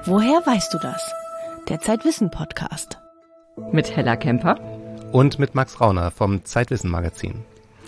Woher weißt du das? Der Zeitwissen-Podcast. Mit Hella Kemper. Und mit Max Rauner vom Zeitwissen-Magazin.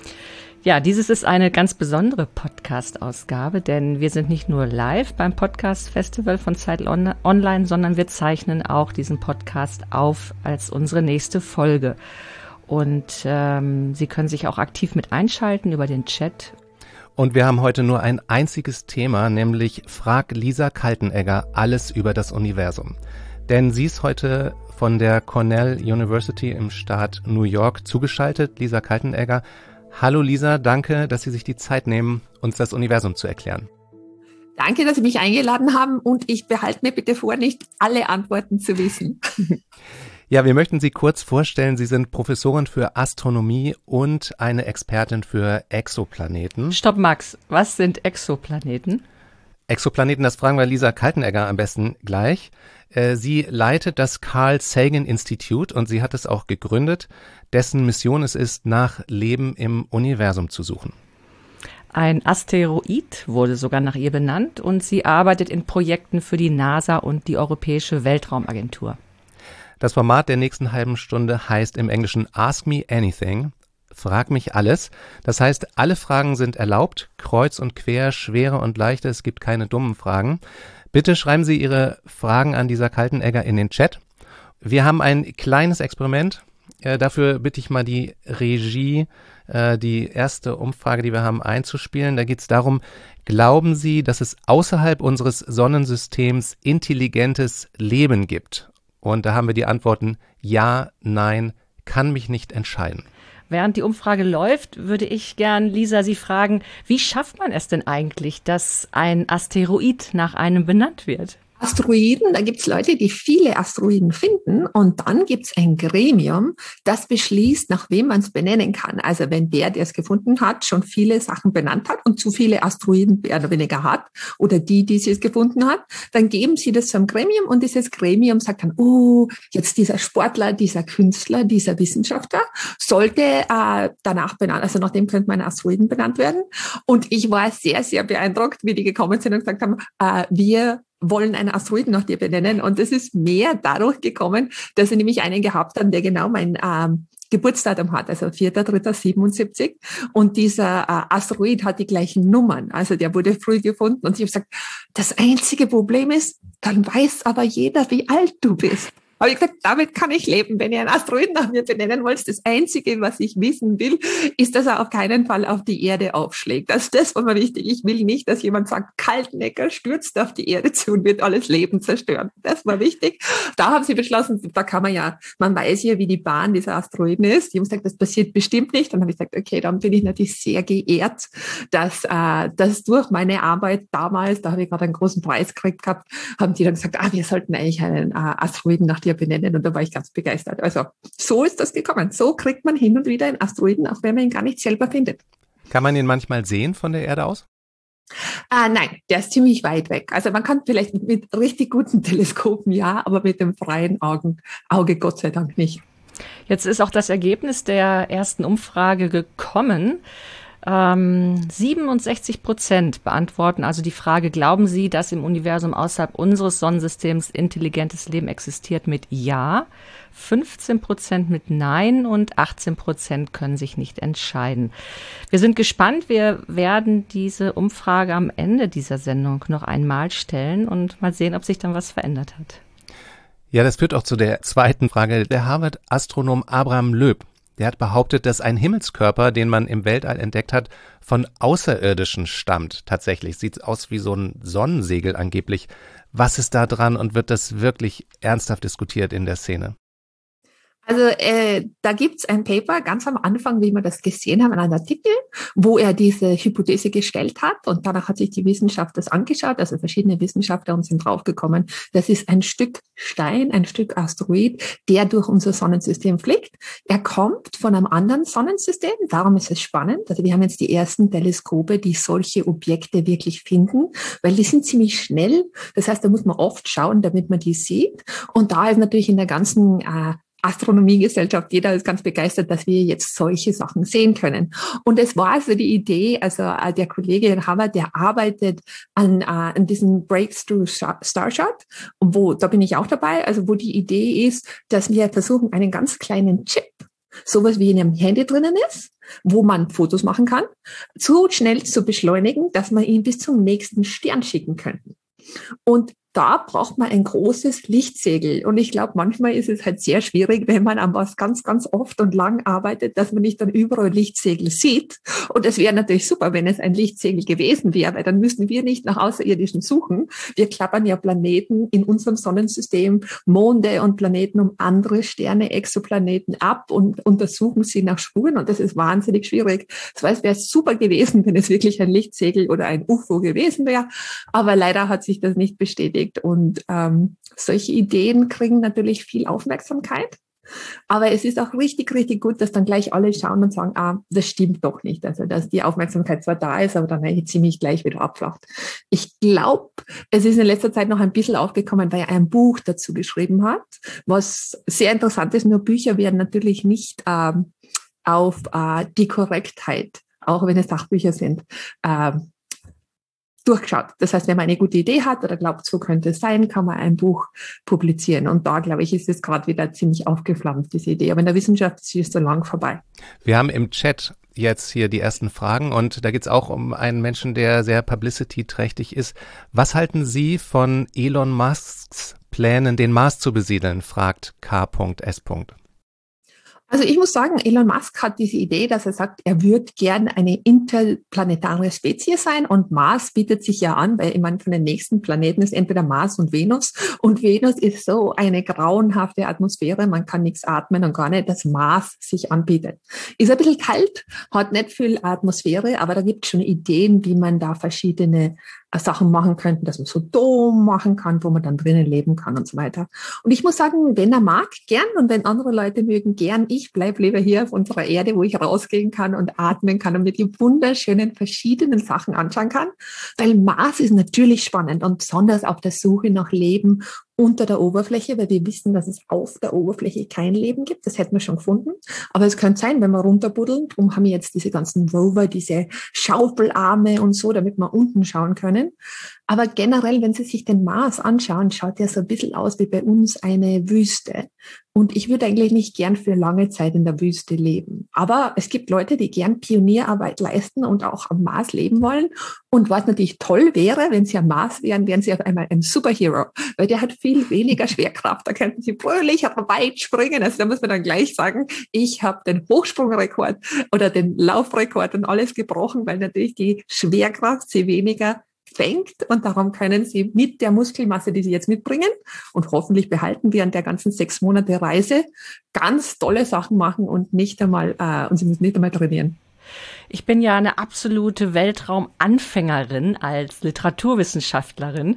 Ja, dieses ist eine ganz besondere Podcast-Ausgabe, denn wir sind nicht nur live beim Podcast-Festival von Zeit Online, sondern wir zeichnen auch diesen Podcast auf als unsere nächste Folge. Und Sie können sich auch aktiv mit einschalten über den Chat. Und wir haben heute nur ein einziges Thema, nämlich Frag Lisa Kaltenegger alles über das Universum. Denn sie ist heute von der Cornell University im Staat New York zugeschaltet. Lisa Kaltenegger. Hallo Lisa, danke, dass Sie sich die Zeit nehmen, uns das Universum zu erklären. Danke, dass Sie mich eingeladen haben und ich behalte mir bitte vor, nicht alle Antworten zu wissen. Ja, wir möchten Sie kurz vorstellen. Sie sind Professorin für Astronomie und eine Expertin für Exoplaneten. Stopp, Max. Was sind Exoplaneten? Exoplaneten, das fragen wir Lisa Kaltenegger am besten gleich. Sie leitet das Carl Sagan Institute und sie hat es auch gegründet, dessen Mission es ist, nach Leben im Universum zu suchen. Ein Asteroid wurde sogar nach ihr benannt und sie arbeitet in Projekten für die NASA und die Europäische Weltraumagentur. Das Format der nächsten halben Stunde heißt im Englischen Ask Me Anything, frag mich alles. Das heißt, alle Fragen sind erlaubt, kreuz und quer, schwere und leichte, es gibt keine dummen Fragen. Bitte schreiben Sie Ihre Fragen an Lisa Kaltenegger in den Chat. Wir haben ein kleines Experiment. Dafür bitte ich mal die Regie, die erste Umfrage, die wir haben, einzuspielen. Da geht es darum, glauben Sie, dass es außerhalb unseres Sonnensystems intelligentes Leben gibt? Und da haben wir die Antworten ja, nein, kann mich nicht entscheiden. Während die Umfrage läuft, würde ich gern, Lisa, Sie fragen, wie schafft man es denn eigentlich, dass ein Asteroid nach einem benannt wird? Asteroiden, da gibt's Leute, die viele Asteroiden finden und dann gibt's ein Gremium, das beschließt, nach wem man es benennen kann. Also wenn der es gefunden hat, schon viele Sachen benannt hat und zu viele Asteroiden mehr oder weniger hat oder die es gefunden hat, dann geben sie das zum Gremium und dieses Gremium sagt dann, jetzt dieser Sportler, dieser Künstler, dieser Wissenschaftler sollte danach benannt, also nach dem könnte man Asteroiden benannt werden. Und ich war sehr, sehr beeindruckt, wie die gekommen sind und gesagt haben, wir wollen einen Asteroiden nach dir benennen. Und das ist mehr dadurch gekommen, dass sie nämlich einen gehabt haben, der genau mein Geburtsdatum hat, also 4.3.77. Und dieser Asteroid hat die gleichen Nummern. Also der wurde früh gefunden. Und ich habe gesagt, das einzige Problem ist, dann weiß aber jeder, wie alt du bist. Habe ich gesagt, damit kann ich leben. Wenn ihr einen Asteroiden nach mir benennen wollt, das Einzige, was ich wissen will, ist, dass er auf keinen Fall auf die Erde aufschlägt. Das war mir wichtig. Ich will nicht, dass jemand sagt, Kaltenegger stürzt auf die Erde zu und wird alles Leben zerstören. Das war wichtig. Da haben sie beschlossen, da kann man weiß ja, wie die Bahn dieser Asteroiden ist. Die haben gesagt, das passiert bestimmt nicht. Dann habe ich gesagt, okay, dann bin ich natürlich sehr geehrt, dass das durch meine Arbeit damals, da habe ich gerade einen großen Preis gekriegt gehabt, haben die dann gesagt, wir sollten eigentlich einen Asteroiden nach dir benennen und da war ich ganz begeistert. Also so ist das gekommen. So kriegt man hin und wieder einen Asteroiden, auch wenn man ihn gar nicht selber findet. Kann man ihn manchmal sehen von der Erde aus? Nein, der ist ziemlich weit weg. Also man kann vielleicht mit richtig guten Teleskopen ja, aber mit dem freien Auge Gott sei Dank nicht. Jetzt ist auch das Ergebnis der ersten Umfrage gekommen. 67% beantworten also die Frage, glauben Sie, dass im Universum außerhalb unseres Sonnensystems intelligentes Leben existiert, mit Ja, 15% mit Nein und 18% können sich nicht entscheiden. Wir sind gespannt, wir werden diese Umfrage am Ende dieser Sendung noch einmal stellen und mal sehen, ob sich dann was verändert hat. Ja, das führt auch zu der zweiten Frage. Der Harvard-Astronom Abraham Loeb, der hat behauptet, dass ein Himmelskörper, den man im Weltall entdeckt hat, von Außerirdischen stammt. Tatsächlich sieht aus wie so ein Sonnensegel angeblich. Was ist da dran und wird das wirklich ernsthaft diskutiert in der Szene? Also da gibt's ein Paper ganz am Anfang, wie wir das gesehen haben, einen Artikel, wo er diese Hypothese gestellt hat und danach hat sich die Wissenschaft das angeschaut, also verschiedene Wissenschaftler und sind draufgekommen, das ist ein Stück Stein, ein Stück Asteroid, der durch unser Sonnensystem fliegt. Er kommt von einem anderen Sonnensystem, darum ist es spannend. Also wir haben jetzt die ersten Teleskope, die solche Objekte wirklich finden, weil die sind ziemlich schnell. Das heißt, da muss man oft schauen, damit man die sieht. Und da ist natürlich in der ganzen Astronomiegesellschaft, jeder ist ganz begeistert, dass wir jetzt solche Sachen sehen können. Und es war also die Idee, also der Kollege in Harvard, der arbeitet an diesem Breakthrough Starshot, da bin ich auch dabei, also wo die Idee ist, dass wir versuchen, einen ganz kleinen Chip, sowas wie in einem Handy drinnen ist, wo man Fotos machen kann, so schnell zu beschleunigen, dass man ihn bis zum nächsten Stern schicken könnte. Und da braucht man ein großes Lichtsegel. Und ich glaube, manchmal ist es halt sehr schwierig, wenn man an was ganz, ganz oft und lang arbeitet, dass man nicht dann überall Lichtsegel sieht. Und es wäre natürlich super, wenn es ein Lichtsegel gewesen wäre, weil dann müssten wir nicht nach Außerirdischen suchen. Wir klappern ja Planeten in unserem Sonnensystem, Monde und Planeten um andere Sterne, Exoplaneten ab und untersuchen sie nach Spuren. Und das ist wahnsinnig schwierig. Das heißt, es wäre super gewesen, wenn es wirklich ein Lichtsegel oder ein UFO gewesen wäre. Aber leider hat sich das nicht bestätigt. Und solche Ideen kriegen natürlich viel Aufmerksamkeit. Aber es ist auch richtig, richtig gut, dass dann gleich alle schauen und sagen, das stimmt doch nicht. Also, dass die Aufmerksamkeit zwar da ist, aber dann eigentlich ziemlich gleich wieder abflacht. Ich glaube, es ist in letzter Zeit noch ein bisschen aufgekommen, weil er ein Buch dazu geschrieben hat, was sehr interessant ist. Nur Bücher werden natürlich nicht auf die Korrektheit, auch wenn es Sachbücher sind, durchgeschaut. Das heißt, wenn man eine gute Idee hat oder glaubt, so könnte es sein, kann man ein Buch publizieren. Und da, glaube ich, ist es gerade wieder ziemlich aufgeflammt, diese Idee. Aber in der Wissenschaft ist es so lang vorbei. Wir haben im Chat jetzt hier die ersten Fragen und da geht es auch um einen Menschen, der sehr publicity-trächtig ist. Was halten Sie von Elon Musks Plänen, den Mars zu besiedeln, fragt K.S. Also ich muss sagen, Elon Musk hat diese Idee, dass er sagt, er würde gern eine interplanetare Spezies sein und Mars bietet sich ja an, weil ich meine, von den nächsten Planeten ist entweder Mars und Venus ist so eine grauenhafte Atmosphäre, man kann nichts atmen und gar nicht, dass Mars sich anbietet. Ist ein bisschen kalt, hat nicht viel Atmosphäre, aber da gibt es schon Ideen, wie man da verschiedene Sachen machen könnte, dass man so Dom machen kann, wo man dann drinnen leben kann und so weiter. Und ich muss sagen, wenn er mag, gern und wenn andere Leute mögen, gern. Ich bleibe lieber hier auf unserer Erde, wo ich rausgehen kann und atmen kann und mir die wunderschönen verschiedenen Sachen anschauen kann. Weil Mars ist natürlich spannend und besonders auf der Suche nach Leben unter der Oberfläche, weil wir wissen, dass es auf der Oberfläche kein Leben gibt. Das hätten wir schon gefunden. Aber es könnte sein, wenn wir runterbuddeln, darum haben wir jetzt diese ganzen Rover, diese Schaufelarme und so, damit wir unten schauen können. Aber generell, wenn Sie sich den Mars anschauen, schaut der so ein bisschen aus wie bei uns eine Wüste. Und ich würde eigentlich nicht gern für lange Zeit in der Wüste leben. Aber es gibt Leute, die gern Pionierarbeit leisten und auch am Mars leben wollen. Und was natürlich toll wäre, wenn Sie am Mars wären, wären Sie auf einmal ein Superhero, weil der hat viel weniger Schwerkraft. Da könnten Sie fröhlich weit springen. Also da muss man dann gleich sagen, ich habe den Hochsprungrekord oder den Laufrekord und alles gebrochen, weil natürlich die Schwerkraft Sie weniger fängt und darum können Sie mit der Muskelmasse, die Sie jetzt mitbringen und hoffentlich behalten während der ganzen 6 Monate Reise, ganz tolle Sachen machen und nicht einmal und Sie müssen nicht einmal trainieren. Ich bin ja eine absolute Weltraumanfängerin als Literaturwissenschaftlerin.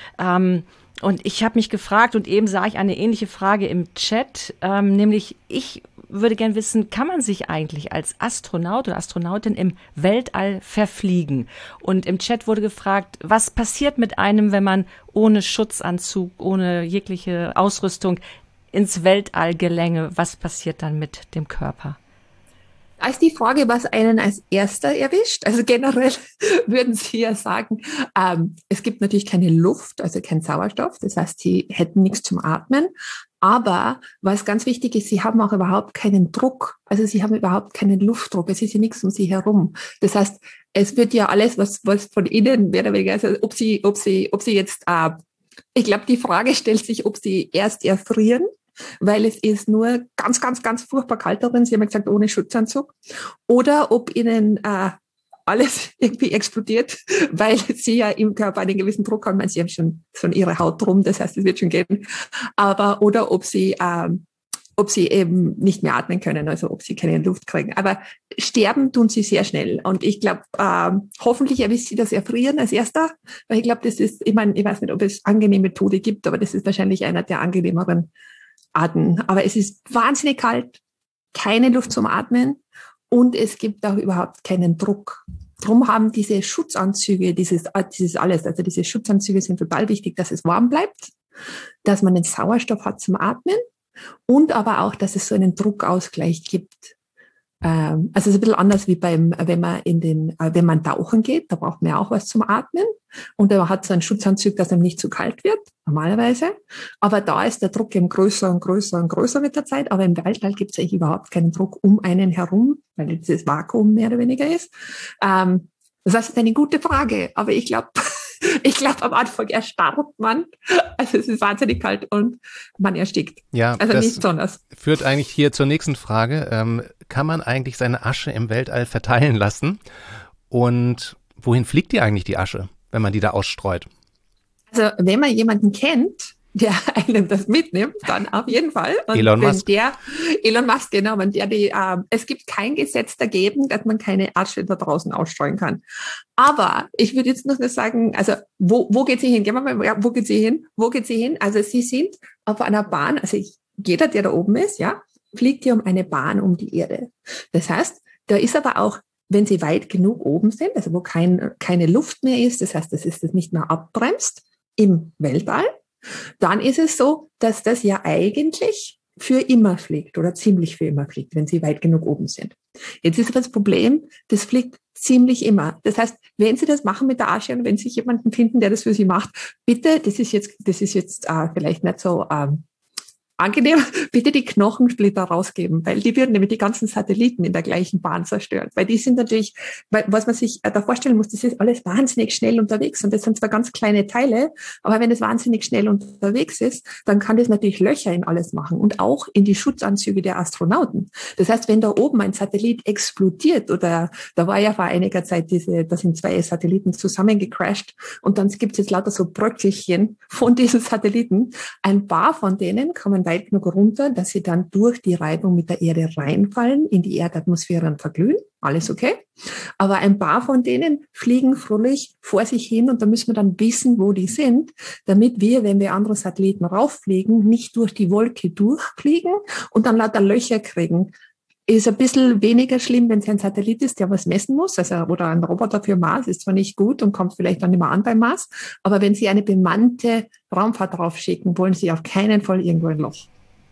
Und ich habe mich gefragt, und eben sah ich eine ähnliche Frage im Chat, nämlich ich würde gern wissen, kann man sich eigentlich als Astronaut oder Astronautin im Weltall verfliegen? Und im Chat wurde gefragt, was passiert mit einem, wenn man ohne Schutzanzug, ohne jegliche Ausrüstung ins Weltall gelänge? Was passiert dann mit dem Körper? Da ist die Frage, was einen als Erster erwischt. Also generell würden Sie ja sagen, es gibt natürlich keine Luft, also kein Sauerstoff. Das heißt, Sie hätten nichts zum Atmen. Aber was ganz wichtig ist, Sie haben auch überhaupt keinen Druck. Also Sie haben überhaupt keinen Luftdruck. Es ist ja nichts um Sie herum. Das heißt, es wird ja alles, was von innen mehr oder weniger, also ob Sie jetzt, ich glaube, die Frage stellt sich, ob Sie erst erfrieren, weil es ist nur ganz, ganz, ganz furchtbar kalt darin. Sie haben ja gesagt, ohne Schutzanzug. Oder ob Ihnen alles irgendwie explodiert, weil Sie ja im Körper einen gewissen Druck haben. Sie haben schon Ihre Haut drum, das heißt, es wird schon gehen. Oder ob Sie eben nicht mehr atmen können, also ob Sie keine Luft kriegen. Aber sterben tun Sie sehr schnell. Und ich glaube, hoffentlich erwischt Sie das Erfrieren als Erster, weil ich glaube, das ist, ich weiß nicht, ob es angenehme Tode gibt, aber das ist wahrscheinlich einer der angenehmeren Arten. Aber es ist wahnsinnig kalt, keine Luft zum Atmen und es gibt auch überhaupt keinen Druck. Drum haben diese Schutzanzüge, dieses alles, also diese Schutzanzüge sind total wichtig, dass es warm bleibt, dass man den Sauerstoff hat zum Atmen und aber auch, dass es so einen Druckausgleich gibt. Also es ist ein bisschen anders wie wenn man tauchen geht, da braucht man ja auch was zum Atmen und man hat so einen Schutzanzug, dass einem nicht zu kalt wird, normalerweise. Aber da ist der Druck eben größer und größer und größer mit der Zeit. Aber im Weltall gibt es eigentlich überhaupt keinen Druck um einen herum, weil dieses Vakuum mehr oder weniger ist. Das ist eine gute Frage, aber ich glaube, am Anfang erstarrt man. Also es ist wahnsinnig kalt und man erstickt. Ja, also das nicht besonders. Führt eigentlich hier zur nächsten Frage. Kann man eigentlich seine Asche im Weltall verteilen lassen? Und wohin fliegt die eigentlich, die Asche, wenn man die da ausstreut? Also wenn man jemanden kennt, der einem das mitnimmt, dann auf jeden Fall. Und Elon Musk. Elon Musk, genau. Und es gibt kein Gesetz dagegen, dass man keine Asche da draußen ausstreuen kann. Aber ich würde jetzt noch sagen, also wo geht sie hin? Gehen wir mal, wo geht sie hin? Wo geht sie hin? Also sie sind auf einer Bahn, also jeder, der da oben ist, ja, fliegt hier um eine Bahn um die Erde. Das heißt, da ist aber auch, wenn sie weit genug oben sind, also wo keine Luft mehr ist, das heißt, das nicht mehr abbremst im Weltall, dann ist es so, dass das ja eigentlich für immer fliegt oder ziemlich für immer fliegt, wenn sie weit genug oben sind. Jetzt ist aber das Problem, das fliegt ziemlich immer. Das heißt, wenn Sie das machen mit der Asche und wenn Sie jemanden finden, der das für Sie macht, bitte, das ist jetzt vielleicht nicht so angenehm, bitte die Knochensplitter rausgeben, weil die würden nämlich die ganzen Satelliten in der gleichen Bahn zerstört. Weil die sind natürlich, was man sich da vorstellen muss, das ist alles wahnsinnig schnell unterwegs und das sind zwar ganz kleine Teile, aber wenn es wahnsinnig schnell unterwegs ist, dann kann das natürlich Löcher in alles machen und auch in die Schutzanzüge der Astronauten. Das heißt, wenn da oben ein Satellit explodiert oder da war ja vor einiger Zeit da sind 2 Satelliten zusammengecrashed und dann gibt es jetzt lauter so Bröckelchen von diesen Satelliten. Ein paar von denen kommen weit genug runter, dass sie dann durch die Reibung mit der Erde reinfallen, in die Erdatmosphäre und verglühen. Alles okay. Aber ein paar von denen fliegen fröhlich vor sich hin und da müssen wir dann wissen, wo die sind, damit wir, wenn wir andere Satelliten rauffliegen, nicht durch die Wolke durchfliegen und dann lauter Löcher kriegen. Ist ein bisschen weniger schlimm, wenn es ein Satellit ist, der was messen muss, also oder ein Roboter für Mars, ist zwar nicht gut und kommt vielleicht dann nicht mehr an beim Mars, aber wenn Sie eine bemannte Raumfahrt draufschicken, wollen Sie auf keinen Fall irgendwo ein Loch.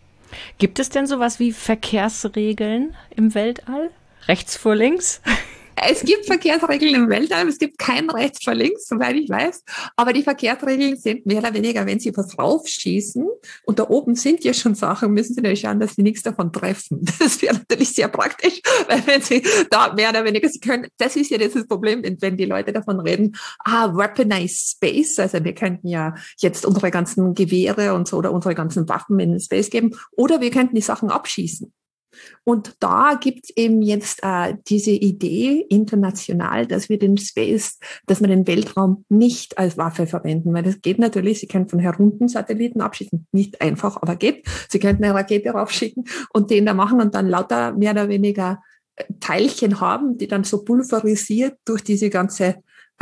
Gibt es denn sowas wie Verkehrsregeln im Weltall? Rechts vor links? Es gibt Verkehrsregeln im Weltall, es gibt kein Rechts vor links, soweit ich weiß. Aber die Verkehrsregeln sind mehr oder weniger, wenn Sie was raufschießen und da oben sind ja schon Sachen, müssen Sie natürlich schauen, dass Sie nichts davon treffen. Das wäre natürlich sehr praktisch, weil wenn Sie da mehr oder weniger, Sie können, das ist ja das Problem, wenn die Leute davon reden, weaponized space, also wir könnten ja jetzt unsere ganzen Gewehre und so oder unsere ganzen Waffen in den Space geben oder wir könnten die Sachen abschießen. Und da gibt es eben jetzt diese Idee international, dass wir dass wir den Weltraum nicht als Waffe verwenden, weil das geht natürlich, Sie können von herunten Satelliten abschießen, nicht einfach, aber geht. Sie könnten eine Rakete raufschicken und den da machen und dann lauter mehr oder weniger Teilchen haben, die dann so pulverisiert durch diese ganze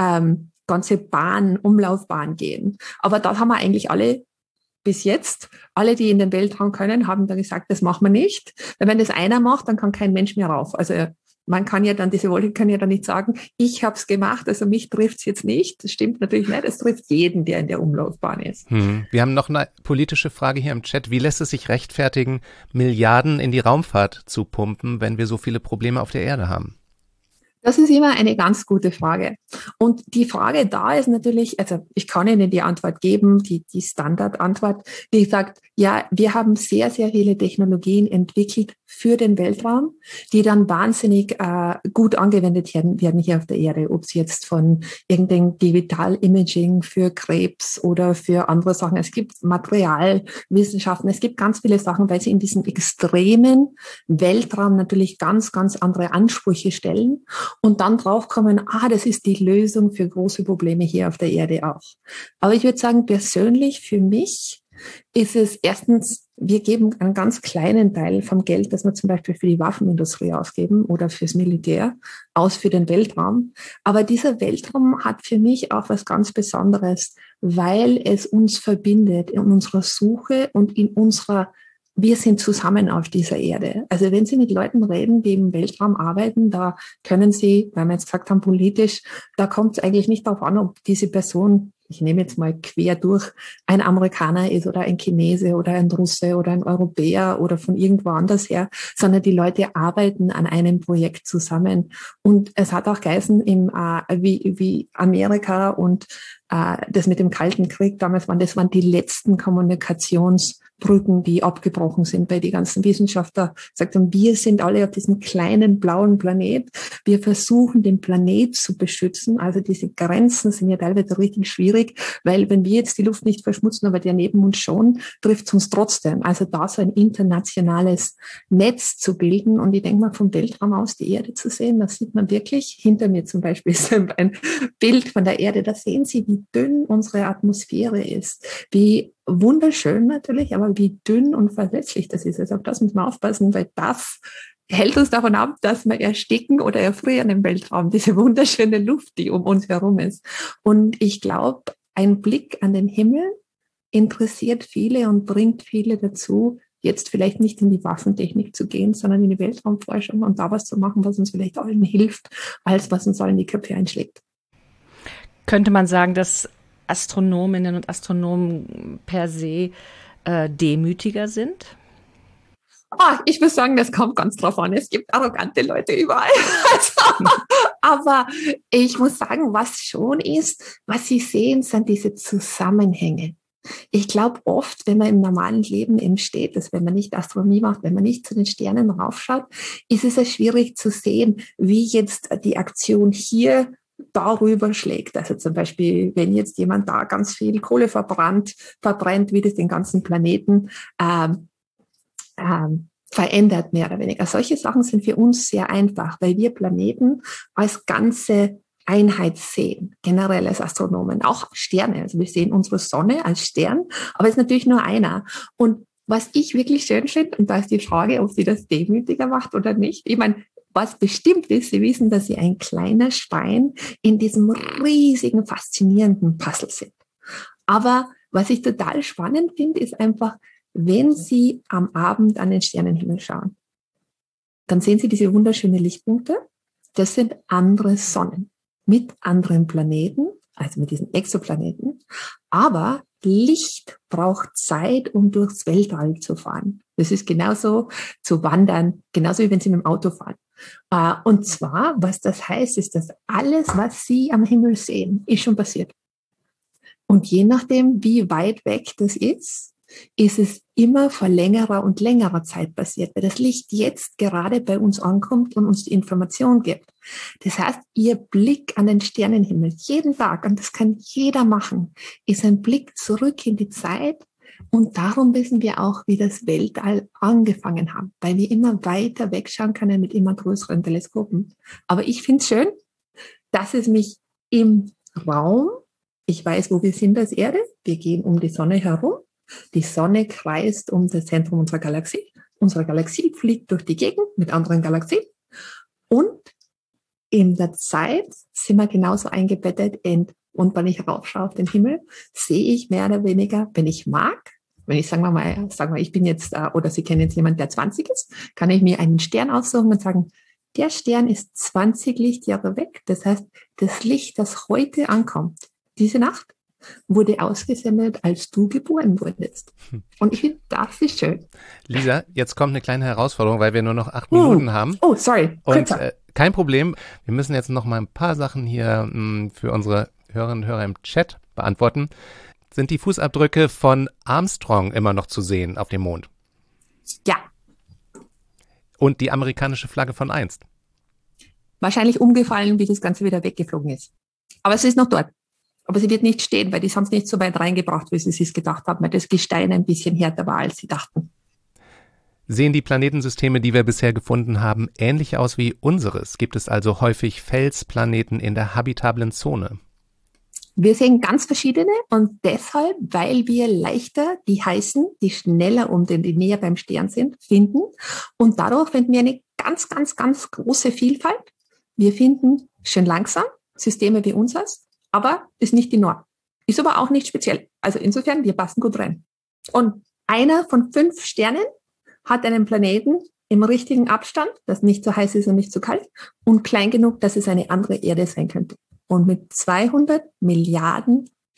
Umlaufbahn gehen. Aber da haben wir eigentlich bis jetzt, alle, die in den Weltraum können, haben da gesagt, das machen wir nicht. Weil wenn das einer macht, dann kann kein Mensch mehr rauf. Also man kann ja dann, diese Wolke kann ja dann nicht sagen, ich habe es gemacht, also mich trifft's jetzt nicht. Das stimmt natürlich nicht, es trifft jeden, der in der Umlaufbahn ist. Wir haben noch eine politische Frage hier im Chat. Wie lässt es sich rechtfertigen, Milliarden in die Raumfahrt zu pumpen, wenn wir so viele Probleme auf der Erde haben? Das ist immer eine ganz gute Frage. Und die Frage da ist natürlich, also ich kann Ihnen die Antwort geben, die Standardantwort, die sagt, ja, wir haben sehr, sehr viele Technologien entwickelt für den Weltraum, die dann wahnsinnig gut angewendet werden hier auf der Erde, ob es jetzt von irgendeinem Digital-Imaging für Krebs oder für andere Sachen. Es gibt Materialwissenschaften, es gibt ganz viele Sachen, weil sie in diesem extremen Weltraum natürlich ganz, ganz andere Ansprüche stellen. Und dann draufkommen, das ist die Lösung für große Probleme hier auf der Erde auch. Aber ich würde sagen, persönlich für mich ist es erstens, wir geben einen ganz kleinen Teil vom Geld, das wir zum Beispiel für die Waffenindustrie ausgeben oder fürs Militär, aus für den Weltraum. Aber dieser Weltraum hat für mich auch was ganz Besonderes, weil es uns verbindet in unserer Suche und wir sind zusammen auf dieser Erde. Also wenn Sie mit Leuten reden, die im Weltraum arbeiten, da können Sie, weil wir jetzt gesagt haben, politisch, da kommt es eigentlich nicht darauf an, ob diese Person ich nehme jetzt mal quer durch, ein Amerikaner ist oder ein Chinese oder ein Russe oder ein Europäer oder von irgendwo anders her, sondern die Leute arbeiten an einem Projekt zusammen. Und es hat auch geheißen, wie Amerika und das mit dem Kalten Krieg damals das waren die letzten Kommunikationsbrücken, die abgebrochen sind, bei die ganzen Wissenschaftler gesagt haben, wir sind alle auf diesem kleinen blauen Planet. Wir versuchen, den Planet zu beschützen. Also diese Grenzen sind ja teilweise richtig schwierig, weil wenn wir jetzt die Luft nicht verschmutzen, aber der neben uns schon, trifft es uns trotzdem. Also da so ein internationales Netz zu bilden. Und ich denke mal, vom Weltraum aus die Erde zu sehen, das sieht man wirklich. Hinter mir zum Beispiel ist ein Bild von der Erde. Da sehen Sie, wie dünn unsere Atmosphäre ist, wie wunderschön natürlich, aber wie dünn und verletzlich das ist. Also auf das muss man aufpassen, weil das hält uns davon ab, dass wir ersticken oder erfrieren im Weltraum, diese wunderschöne Luft, die um uns herum ist. Und ich glaube, ein Blick an den Himmel interessiert viele und bringt viele dazu, jetzt vielleicht nicht in die Waffentechnik zu gehen, sondern in die Weltraumforschung und da was zu machen, was uns vielleicht allen hilft, als was uns allen die Köpfe einschlägt. Könnte man sagen, dass Astronominnen und Astronomen per se demütiger sind? Ich muss sagen, das kommt ganz drauf an. Es gibt arrogante Leute überall. Aber ich muss sagen, was schon ist, was Sie sehen, sind diese Zusammenhänge. Ich glaube oft, wenn man im normalen Leben eben steht, dass wenn man nicht Astronomie macht, wenn man nicht zu den Sternen raufschaut, ist es ja schwierig zu sehen, wie jetzt die Aktion hier darüber schlägt. Also zum Beispiel, wenn jetzt jemand da ganz viel Kohle verbrennt, wie das den ganzen Planeten verändert, mehr oder weniger. Solche Sachen sind für uns sehr einfach, weil wir Planeten als ganze Einheit sehen, generell als Astronomen, auch Sterne. Also wir sehen unsere Sonne als Stern, aber es ist natürlich nur einer. Und was ich wirklich schön finde, und da ist die Frage, ob sie das demütiger macht oder nicht. Ich meine, was bestimmt ist, Sie wissen, dass Sie ein kleiner Stein in diesem riesigen, faszinierenden Puzzle sind. Aber was ich total spannend finde, ist einfach, wenn Sie am Abend an den Sternenhimmel schauen, dann sehen Sie diese wunderschönen Lichtpunkte. Das sind andere Sonnen mit anderen Planeten, also mit diesen Exoplaneten. Aber Licht braucht Zeit, um durchs Weltall zu fahren. Das ist genauso zu wandern, genauso wie wenn Sie mit dem Auto fahren. Und zwar, was das heißt, ist, dass alles, was Sie am Himmel sehen, ist schon passiert. Und je nachdem, wie weit weg das ist es immer vor längerer und längerer Zeit passiert, weil das Licht jetzt gerade bei uns ankommt und uns die Information gibt. Das heißt, Ihr Blick an den Sternenhimmel jeden Tag, und das kann jeder machen, ist ein Blick zurück in die Zeit. Und darum wissen wir auch, wie das Weltall angefangen hat, weil wir immer weiter wegschauen können mit immer größeren Teleskopen. Aber ich finde es schön, dass es mich im Raum, ich weiß, wo wir sind als Erde, wir gehen um die Sonne herum, die Sonne kreist um das Zentrum unserer Galaxie. Unsere Galaxie fliegt durch die Gegend mit anderen Galaxien. Und in der Zeit sind wir genauso eingebettet. Und wenn ich raufschaue auf den Himmel, sehe ich mehr oder weniger, wenn ich mag, wenn ich sagen wir mal, ich bin jetzt, oder Sie kennen jetzt jemanden, der 20 ist, kann ich mir einen Stern aussuchen und sagen, der Stern ist 20 Lichtjahre weg. Das heißt, das Licht, das heute ankommt, diese Nacht, wurde ausgesendet, als du geboren wurdest. Und ich finde, das ist schön. Lisa, jetzt kommt eine kleine Herausforderung, weil wir nur noch 8 Minuten haben. Oh, sorry. Und kein Problem. Wir müssen jetzt noch mal ein paar Sachen hier für unsere Hörerinnen und Hörer im Chat beantworten. Sind die Fußabdrücke von Armstrong immer noch zu sehen auf dem Mond? Ja. Und die amerikanische Flagge von einst? Wahrscheinlich umgefallen, wie das Ganze wieder weggeflogen ist. Aber es ist noch dort. Aber sie wird nicht stehen, weil die haben es nicht so weit reingebracht, wie sie es gedacht haben, weil das Gestein ein bisschen härter war, als sie dachten. Sehen die Planetensysteme, die wir bisher gefunden haben, ähnlich aus wie unseres? Gibt es also häufig Felsplaneten in der habitablen Zone? Wir sehen ganz verschiedene und deshalb, weil wir leichter die heißen, die schneller die näher beim Stern sind, finden. Und dadurch finden wir eine ganz, ganz, ganz große Vielfalt. Wir finden schön langsam Systeme wie unseres, aber ist nicht die Norm. Ist aber auch nicht speziell. Also insofern, wir passen gut rein. Und einer von 5 Sternen hat einen Planeten im richtigen Abstand, das nicht so heiß ist und nicht so kalt, und klein genug, dass es eine andere Erde sein könnte. Und mit 200 Milliarden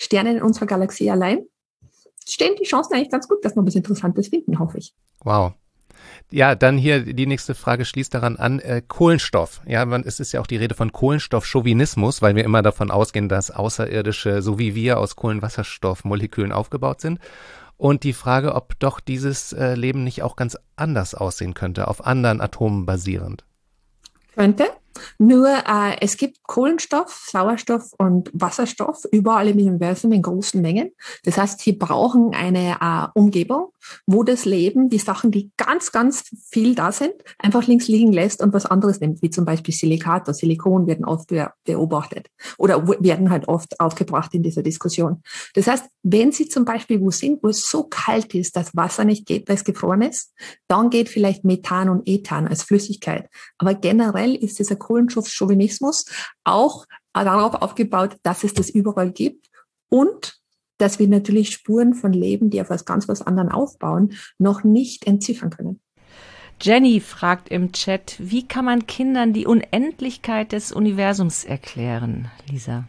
Sternen in unserer Galaxie allein, stehen die Chancen eigentlich ganz gut, dass wir was Interessantes finden, hoffe ich. Wow. Ja, dann hier die nächste Frage schließt daran an. Kohlenstoff. Ja, es ist ja auch die Rede von Kohlenstoffchauvinismus, weil wir immer davon ausgehen, dass Außerirdische, so wie wir, aus Kohlenwasserstoffmolekülen aufgebaut sind. Und die Frage, ob doch dieses Leben nicht auch ganz anders aussehen könnte, auf anderen Atomen basierend. Könnte. Nur es gibt Kohlenstoff, Sauerstoff und Wasserstoff überall im Universum in großen Mengen. Das heißt, sie brauchen eine Umgebung, wo das Leben die Sachen, die ganz, ganz viel da sind, einfach links liegen lässt und was anderes nimmt, wie zum Beispiel Silikate. Silikon werden oft beobachtet oder werden halt oft aufgebracht in dieser Diskussion. Das heißt, wenn Sie zum Beispiel wo sind, wo es so kalt ist, dass Wasser nicht geht, weil es gefroren ist, dann geht vielleicht Methan und Ethan als Flüssigkeit. Aber generell ist dieser Kohlenstoffchauvinismus auch darauf aufgebaut, dass es das überall gibt und dass wir natürlich Spuren von Leben, die auf was anderem aufbauen, noch nicht entziffern können. Jenny fragt im Chat, wie kann man Kindern die Unendlichkeit des Universums erklären, Lisa?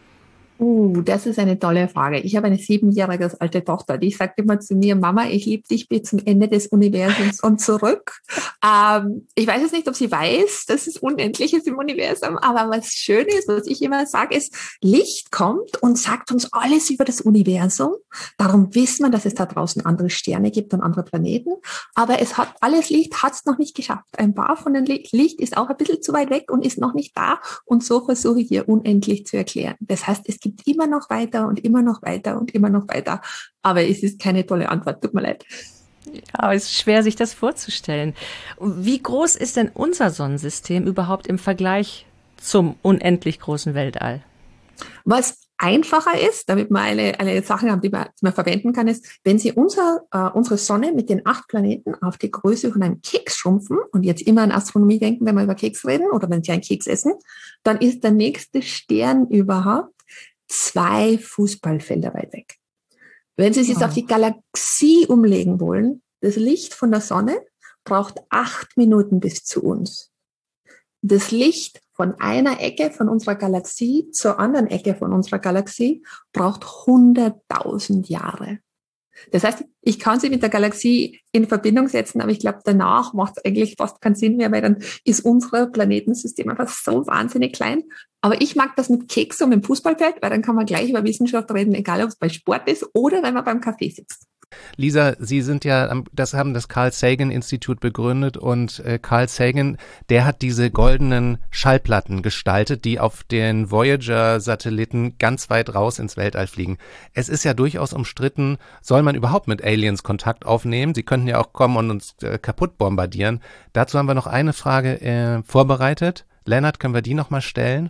Das ist eine tolle Frage. Ich habe eine 7-jährige alte Tochter, die sagt immer zu mir, Mama, ich liebe dich bis zum Ende des Universums und zurück. Ich weiß jetzt nicht, ob sie weiß, dass es unendlich ist im Universum, aber was schön ist, was ich immer sage, ist, Licht kommt und sagt uns alles über das Universum. Darum wissen wir, dass es da draußen andere Sterne gibt und andere Planeten. Aber alles Licht hat es noch nicht geschafft. Ein paar von den Licht ist auch ein bisschen zu weit weg und ist noch nicht da. Und so versuche ich hier unendlich zu erklären. Das heißt, es gibt immer noch weiter und immer noch weiter und immer noch weiter. Aber es ist keine tolle Antwort, tut mir leid. Ja, aber es ist schwer, sich das vorzustellen. Wie groß ist denn unser Sonnensystem überhaupt im Vergleich zum unendlich großen Weltall? Was einfacher ist, damit man eine Sache haben, die man verwenden kann, ist, wenn Sie unsere Sonne mit den 8 Planeten auf die Größe von einem Keks schrumpfen und jetzt immer an Astronomie denken, wenn wir über Keks reden oder wenn Sie einen Keks essen, dann ist der nächste Stern überhaupt 2 Fußballfelder weit weg. Wenn Sie es jetzt auf die Galaxie umlegen wollen, das Licht von der Sonne braucht 8 Minuten bis zu uns. Das Licht von einer Ecke von unserer Galaxie zur anderen Ecke von unserer Galaxie braucht 100.000 Jahre. Das heißt, ich kann sie mit der Galaxie in Verbindung setzen, aber ich glaube, danach macht es eigentlich fast keinen Sinn mehr, weil dann ist unser Planetensystem einfach so wahnsinnig klein. Aber ich mag das mit Keks und mit dem Fußballfeld, weil dann kann man gleich über Wissenschaft reden, egal ob es bei Sport ist oder wenn man beim Kaffee sitzt. Lisa, Sie sind ja, haben das Carl Sagan Institut begründet und Carl Sagan, der hat diese goldenen Schallplatten gestaltet, die auf den Voyager-Satelliten ganz weit raus ins Weltall fliegen. Es ist ja durchaus umstritten, soll man überhaupt mit Aliens Kontakt aufnehmen? Sie könnten ja auch kommen und uns kaputt bombardieren. Dazu haben wir noch eine Frage vorbereitet. Lennart, können wir die nochmal stellen?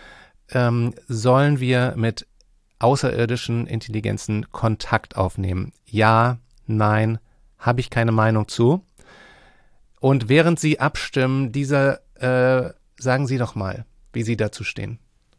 Sollen wir mit außerirdischen Intelligenzen Kontakt aufnehmen? Ja, nein, habe ich keine Meinung zu. Und während Sie abstimmen, sagen Sie doch mal, wie Sie dazu stehen.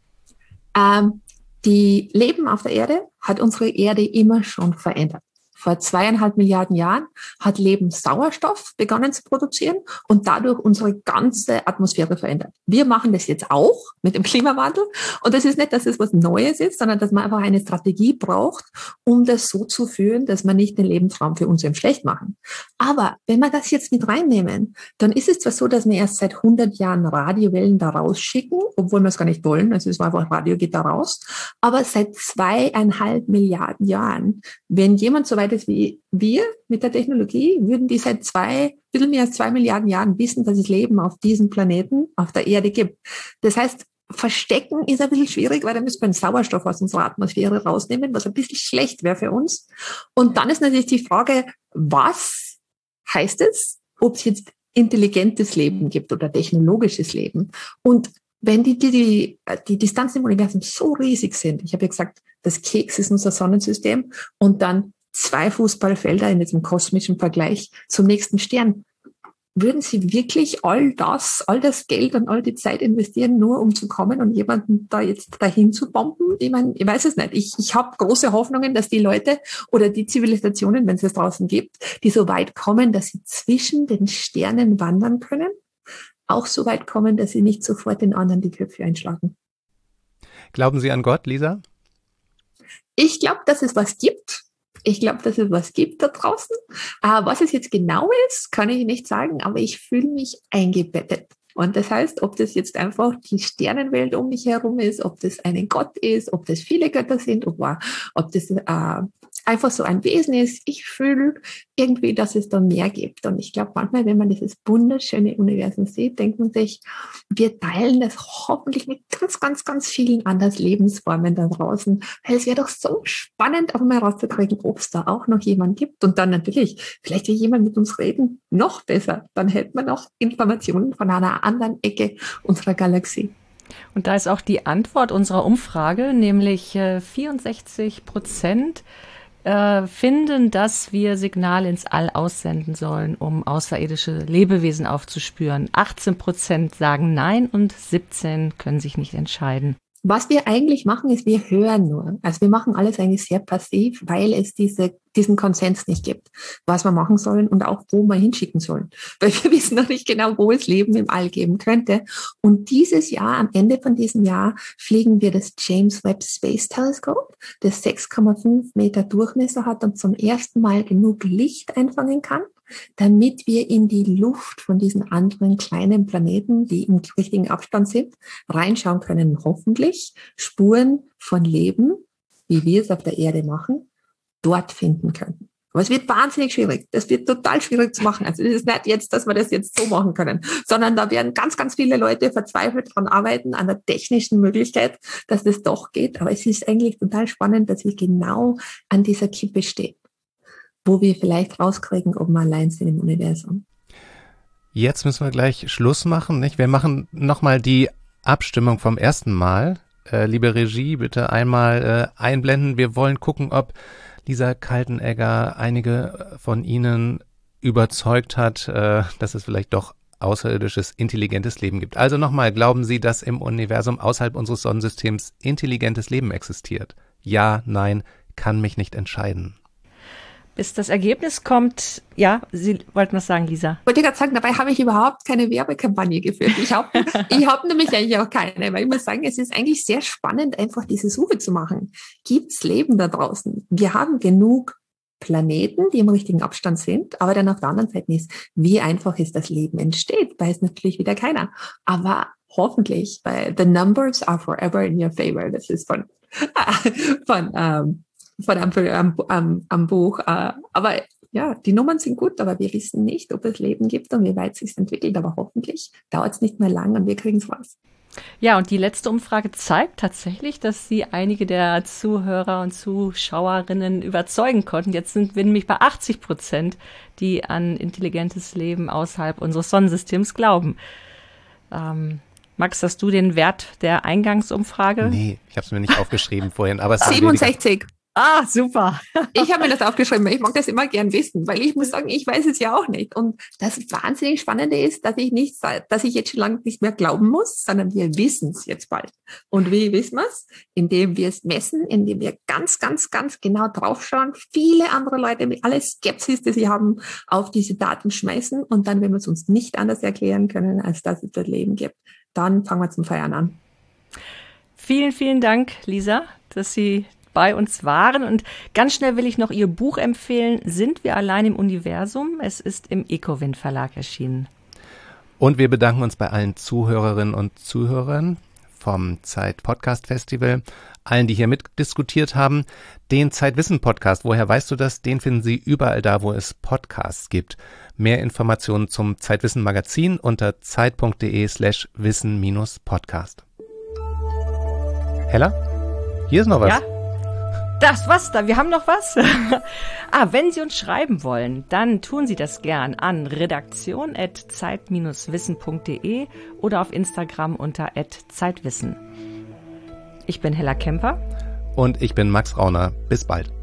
Die Leben auf der Erde hat unsere Erde immer schon verändert. Vor 2,5 Milliarden Jahren hat Leben Sauerstoff begonnen zu produzieren und dadurch unsere ganze Atmosphäre verändert. Wir machen das jetzt auch mit dem Klimawandel. Und das ist nicht, dass es was Neues ist, sondern dass man einfach eine Strategie braucht, um das so zu führen, dass man nicht den Lebensraum für uns schlecht machen. Aber wenn wir das jetzt mit reinnehmen, dann ist es zwar so, dass wir erst seit 100 Jahren Radiowellen da rausschicken, obwohl wir es gar nicht wollen. Also es war einfach, Radio geht da raus. Aber seit 2,5 Milliarden Jahren, wenn jemand so weit ist wie wir mit der Technologie, würden die seit bisschen mehr als 2 Milliarden Jahren wissen, dass es Leben auf diesem Planeten, auf der Erde gibt. Das heißt, verstecken ist ein bisschen schwierig, weil da müssen wir den Sauerstoff aus unserer Atmosphäre rausnehmen, was ein bisschen schlecht wäre für uns. Und dann ist natürlich die Frage, was heißt es, ob es jetzt intelligentes Leben gibt oder technologisches Leben? Und wenn die Distanzen im Universum so riesig sind, ich habe ja gesagt, das Keks ist unser Sonnensystem und dann 2 Fußballfelder in diesem kosmischen Vergleich zum nächsten Stern. Würden Sie wirklich all das Geld und all die Zeit investieren, nur um zu kommen und jemanden da jetzt dahin zu bomben? Ich meine, ich weiß es nicht. Ich habe große Hoffnungen, dass die Leute oder die Zivilisationen, wenn es es draußen gibt, die so weit kommen, dass sie zwischen den Sternen wandern können, auch so weit kommen, dass sie nicht sofort den anderen die Köpfe einschlagen. Glauben Sie an Gott, Lisa? Ich glaube, dass es was gibt. Ich glaube, dass es was gibt da draußen. Was es jetzt genau ist, kann ich nicht sagen, aber ich fühle mich eingebettet. Und das heißt, ob das jetzt einfach die Sternenwelt um mich herum ist, ob das ein Gott ist, ob das viele Götter sind, ob das einfach so ein Wesen ist. Ich fühle irgendwie, dass es da mehr gibt. Und ich glaube, manchmal, wenn man dieses wunderschöne Universum sieht, denkt man sich, wir teilen das hoffentlich mit ganz, ganz, ganz vielen anderen Lebensformen da draußen. Weil es wäre doch so spannend, auch mal rauszukriegen, ob es da auch noch jemanden gibt. Und dann natürlich, vielleicht will jemand mit uns reden, noch besser. Dann hätte man noch Informationen von einer anderen Ecke unserer Galaxie. Und da ist auch die Antwort unserer Umfrage, nämlich 64% finden, dass wir Signale ins All aussenden sollen, um außerirdische Lebewesen aufzuspüren. 18% sagen nein und 17 können sich nicht entscheiden. Was wir eigentlich machen, ist, wir hören nur. Also wir machen alles eigentlich sehr passiv, weil es diesen Konsens nicht gibt, was wir machen sollen und auch, wo wir hinschicken sollen. Weil wir wissen noch nicht genau, wo es Leben im All geben könnte. Und dieses Jahr, am Ende von diesem Jahr, fliegen wir das James Webb Space Telescope, das 6,5 Meter Durchmesser hat und zum ersten Mal genug Licht einfangen kann, damit wir in die Luft von diesen anderen kleinen Planeten, die im richtigen Abstand sind, reinschauen können, hoffentlich Spuren von Leben, wie wir es auf der Erde machen, dort finden können. Aber es wird wahnsinnig schwierig. Das wird total schwierig zu machen. Also es ist nicht jetzt, dass wir das jetzt so machen können, sondern da werden ganz, ganz viele Leute verzweifelt dran arbeiten, an der technischen Möglichkeit, dass das doch geht. Aber es ist eigentlich total spannend, dass wir genau an dieser Kippe stehen, wo wir vielleicht rauskriegen, ob wir allein sind im Universum. Jetzt müssen wir gleich Schluss machen, nicht? Wir machen nochmal die Abstimmung vom ersten Mal. Liebe Regie, bitte einmal einblenden. Wir wollen gucken, ob Lisa Kaltenegger einige von Ihnen überzeugt hat, dass es vielleicht doch außerirdisches, intelligentes Leben gibt. Also nochmal, glauben Sie, dass im Universum außerhalb unseres Sonnensystems intelligentes Leben existiert? Ja, nein, kann mich nicht entscheiden. Bis das Ergebnis kommt, ja, Sie wollten was sagen, Lisa? Ich wollte gerade sagen, dabei habe ich überhaupt keine Werbekampagne geführt. Ich habe nämlich eigentlich auch keine, weil ich muss sagen, es ist eigentlich sehr spannend, einfach diese Suche zu machen. Gibt es Leben da draußen? Wir haben genug Planeten, die im richtigen Abstand sind, aber dann auf der anderen Seite ist, wie einfach ist das Leben entsteht, weiß natürlich wieder keiner. Aber hoffentlich, weil the numbers are forever in your favor. Das ist von am Buch. Aber ja, die Nummern sind gut, aber wir wissen nicht, ob es Leben gibt und wie weit es sich entwickelt. Aber hoffentlich dauert es nicht mehr lang und wir kriegen es raus. Ja, und die letzte Umfrage zeigt tatsächlich, dass Sie einige der Zuhörer und Zuschauerinnen überzeugen konnten. Jetzt sind wir nämlich bei 80%, die an intelligentes Leben außerhalb unseres Sonnensystems glauben. Max, hast du den Wert der Eingangsumfrage? Nee, ich habe es mir nicht aufgeschrieben vorhin. Aber es 67. Ah, super. Ich habe mir das aufgeschrieben, weil ich mag das immer gern wissen, weil ich muss sagen, ich weiß es ja auch nicht. Und das wahnsinnig Spannende ist, dass ich jetzt schon lange nicht mehr glauben muss, sondern wir wissen es jetzt bald. Und wie wissen wir es? Indem wir es messen, indem wir ganz, ganz, ganz genau draufschauen, viele andere Leute mit aller Skepsis, die sie haben, auf diese Daten schmeißen und dann, wenn wir es uns nicht anders erklären können, als dass es das Leben gibt, dann fangen wir zum Feiern an. Vielen, vielen Dank, Lisa, dass Sie bei uns waren. Und ganz schnell will ich noch Ihr Buch empfehlen, Sind wir allein im Universum? Es ist im Ecowind Verlag erschienen. Und wir bedanken uns bei allen Zuhörerinnen und Zuhörern vom Zeit Podcast Festival, allen, die hier mitdiskutiert haben. Den Zeitwissen Podcast, woher weißt du das? Den finden Sie überall da, wo es Podcasts gibt. Mehr Informationen zum Zeitwissen Magazin unter zeit.de/wissen-podcast. Hella? Hier ist noch was. Ja? Wir haben noch was. Wenn Sie uns schreiben wollen, dann tun Sie das gern an redaktion@zeit-wissen.de oder auf Instagram unter @zeitwissen. Ich bin Hella Kemper. Und ich bin Max Rauner. Bis bald.